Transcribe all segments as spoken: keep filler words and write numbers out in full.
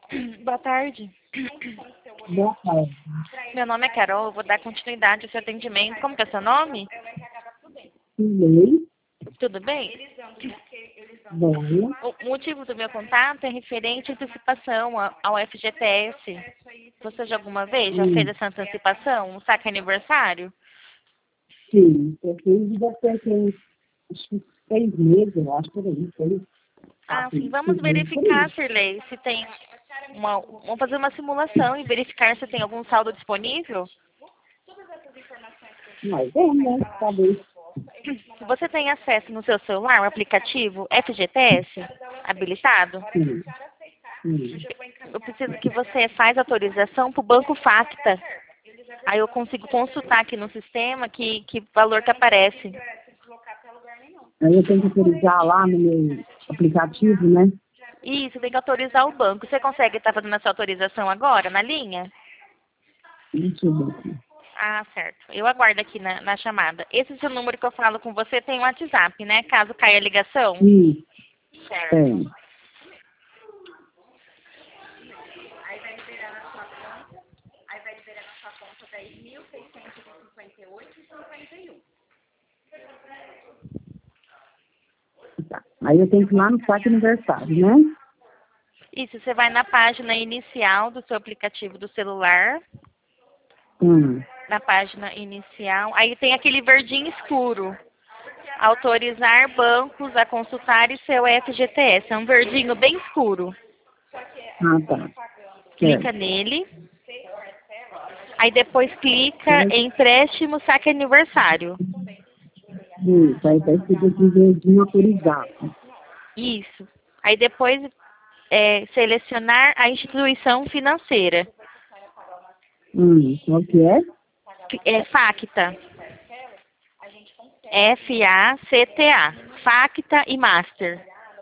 Boa tarde. Boa tarde. Meu nome é Carol, eu vou dar continuidade ao seu atendimento. Como que é seu nome? Lei, Tudo bem? bom, O motivo do meu contato é referente à antecipação a- ao F G T S. Você já alguma vez já fez hum, essa antecipação, um saque aniversário? sim, eu fiz você tem acho que seis meses, eu acho, por aí, seis, Ah, sim. quatro, Vamos seis meses, por aí. verificar, Sirlei, se tem uma... Vamos fazer uma simulação e verificar se tem algum saldo disponível? Mas é, né, talvez, Você tem acesso no seu celular ao aplicativo F G T S habilitado? sim, sim. Eu preciso que você faz autorização para o Banco Facta. Aí eu consigo consultar aqui no sistema que, que valor que aparece. Aí eu tenho que autorizar lá no meu aplicativo, né? Isso, tem que autorizar o banco. Você consegue estar fazendo essa autorização agora, na linha? Deixa eu ver aqui. Ah, certo. Eu aguardo aqui na, na chamada. Esse seu número que eu falo com você tem um WhatsApp, né? Caso caia a ligação. Sim, Certo. tem. Tá. Aí eu tenho que ir lá no saque aniversário, né? Isso, você vai na página inicial do seu aplicativo do celular. Hum, Na página inicial. Aí tem aquele verdinho escuro. Autorizar bancos a consultarem seu F G T S. É um verdinho bem escuro. ah, tá, Clica certo. nele. Aí depois clica Certo. em empréstimo saque aniversário. Isso, aí tá escrito aqui verdinho autorizado. Isso. Aí depois é, selecionar a instituição financeira. Hum, qual que é? É Facta. F A C T A. Facta e Master.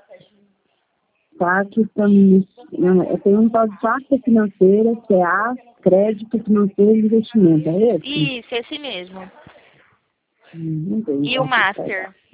Facta, não, eu tenho um tal de Facta Financeira, C A, Crédito Financeiro e Investimento, é esse? Isso, esse mesmo. Hum, não tem, E o então, deixa eu pegar. Master.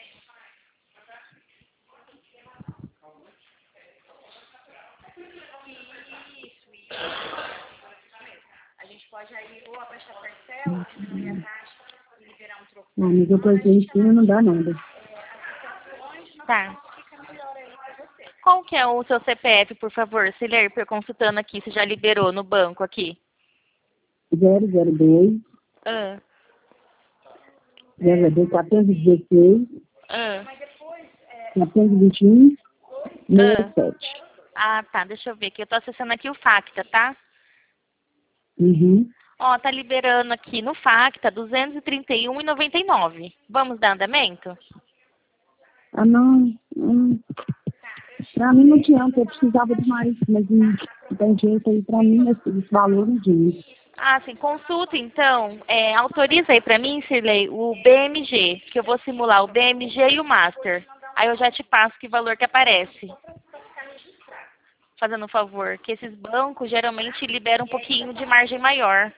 Não, mas eu apertei em cima não dá nada. Tá. Qual que é o seu C P F, por favor? Se ler, eu consultando aqui, se já liberou no banco aqui. zero zero dois, Ah, zero zero dois, quatorze dezesseis, ah, quatorze vinte e um, ah. sessenta e sete. Ah, tá. Deixa eu ver aqui. Eu tô acessando aqui o Facta, tá? Uhum. Ó, tá liberando aqui no Facta duzentos e trinta e um reais e noventa e nove centavos. Vamos dar andamento? Ah, não, hum, pra mim não adianta, eu precisava de mais, mas não, não tem jeito aí pra mim, esse, esse valor não diz. Ah, sim. Consulta, então. É, autoriza aí pra mim, Sirlei, o B M G, que eu vou simular o B M G e o Master. Aí eu já te passo que valor que aparece. Fazendo um favor, que esses bancos geralmente liberam um pouquinho de margem maior.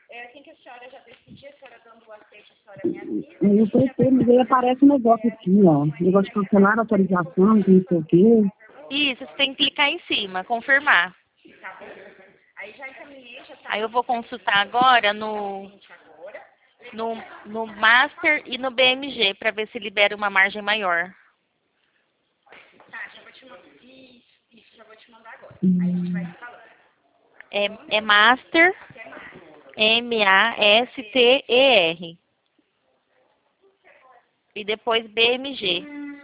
Aí eu prefiro, mas aí aparece um negócio aqui, ó. Negócio de cancelar a autorização, que não sei o quê. Isso, você tem que clicar em cima, confirmar. Aí eu vou consultar agora no, no, no Master e no B M G para ver se libera uma margem maior. Hum, É, é Master, M A S T E R. E depois B M G.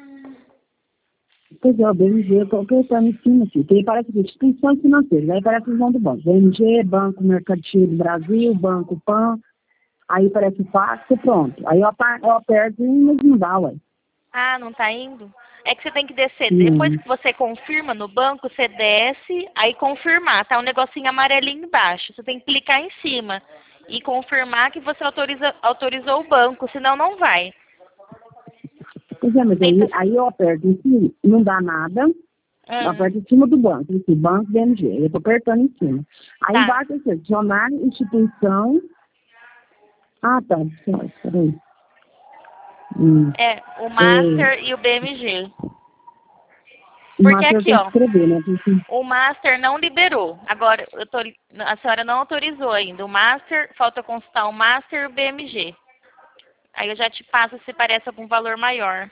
pois é, o B M G, eu tô apertando em cima aqui. Que aí parece aqui, instituições financeiras. Aí parece o nome do banco. B M G, Banco Mercantil do Brasil, Banco Pan. Aí parece fácil, pronto. Aí eu apa- eu aperto e mas não dá, ué. Ah, não tá indo? É que você tem que descer. Depois Não. que você confirma no banco, você desce, aí confirmar. Tá um negocinho amarelinho embaixo. Você tem que clicar em cima e confirmar que você autoriza, autorizou o banco, senão não vai. Pois é, mas Tenta. aí, aí eu aperto em cima, não dá nada. Eu Ah, aperto em cima do banco, esse banco B M G. Eu tô apertando em cima. Aí tá. embaixo assim, adicionar instituição. Ah, tá. Peraí. Hum. É o É, Master e o B M G. Porque aqui, ó, escrever, né? Porque... o Master não liberou. Agora, eu tô, a senhora não autorizou ainda. O Master, falta consultar o Master e o B M G. Aí eu já te passo se parece algum valor maior.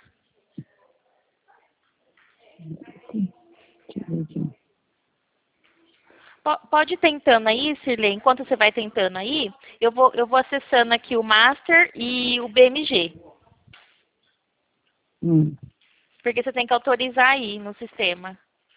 Deixa eu ver aqui. Pode ir tentando aí, Sirley. Enquanto você vai tentando aí, eu vou, eu vou acessando aqui o Master e o B M G. Hum. Porque você tem que autorizar aí no sistema.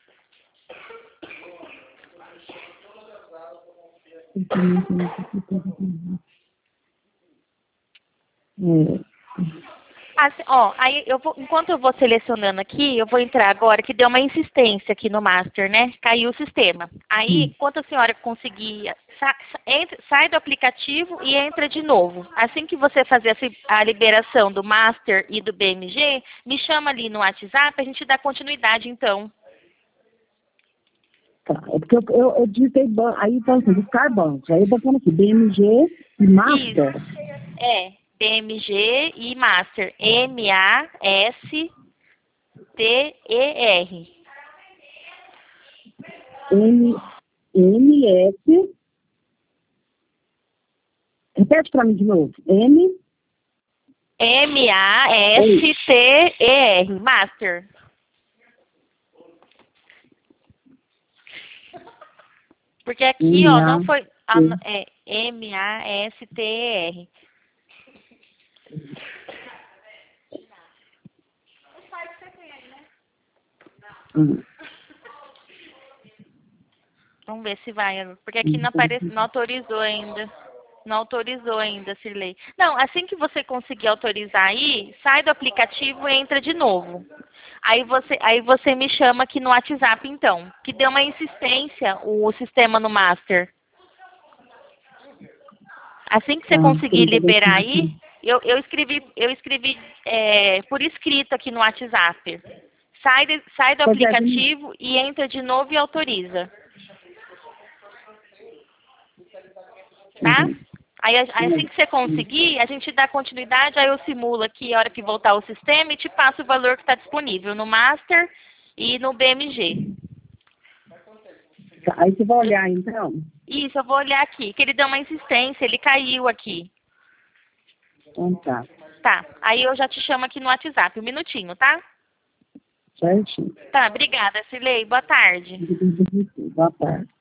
É. Assim, ó, aí eu vou, enquanto eu vou selecionando aqui, eu vou entrar agora, que deu uma insistência aqui no Master, né? Caiu o sistema. Aí, Hum. enquanto a senhora conseguir, sa, sa, entra, sai do aplicativo e entra de novo. Assim que você fazer a, a liberação do Master e do B M G, me chama ali no WhatsApp, a gente dá continuidade, então. Tá, é porque eu, eu, eu digitei ban... aí então assim, buscar bancos. Aí eu tô falando aqui, B M G e Master. Isso. É, B M G e Master. M A S T E R. M, M S. Repete pra mim de novo. M. M A S T E R. Master. Porque aqui, ó, não foi... a- É M A S T E R. Hum. Vamos ver se vai. Porque aqui não, aparece, não autorizou ainda. Não autorizou ainda, Sirley. Não, assim que você conseguir autorizar aí, sai do aplicativo e entra de novo. Aí você, aí você me chama aqui no WhatsApp, então. Que deu uma insistência o sistema no Master. Assim que você Tá, conseguir trinta liberar aqui. aí, eu, eu escrevi, eu escrevi é, por escrito aqui no WhatsApp. Sai, de, sai do Pois é, tem- aplicativo e entra de novo e autoriza. Tá? Uhum. Aí, a- aí assim que você conseguir, a gente dá continuidade, aí eu simulo aqui a hora que voltar o sistema e te passo o valor que está disponível no Master e no B M G. Tá, aí você vai olhar então. Isso, eu vou olhar aqui, que ele deu uma insistência, ele caiu aqui. Então tá. Tá, aí eu já te chamo aqui no WhatsApp, um minutinho, tá? Certinho. Tá, obrigada, Silei, boa tarde. Boa tarde.